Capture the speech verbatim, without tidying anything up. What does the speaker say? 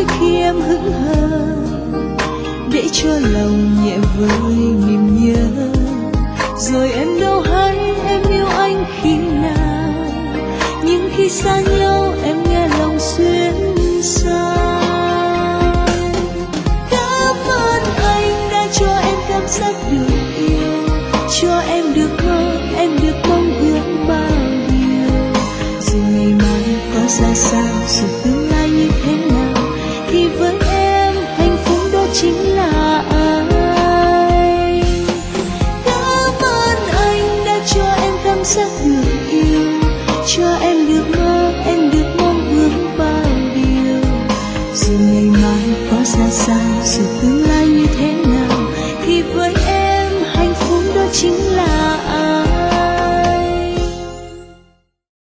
mỗi khi em hững hờ, để cho lòng nhẹ vơi niềm nhớ. Rồi em đâu hay em yêu anh khi nào, nhưng khi xa nhau em nghe lòng xuyên xa. Cảm ơn anh đã cho em cảm giác được yêu, cho em được mơ, em được mong ước bao điều. Dù ngày mai có ra sao, dù tương lai như thế nào, thì với em hạnh phúc đó chính là anh. Cảm ơn anh đã cho em cảm giác được yêu, cho em được mơ,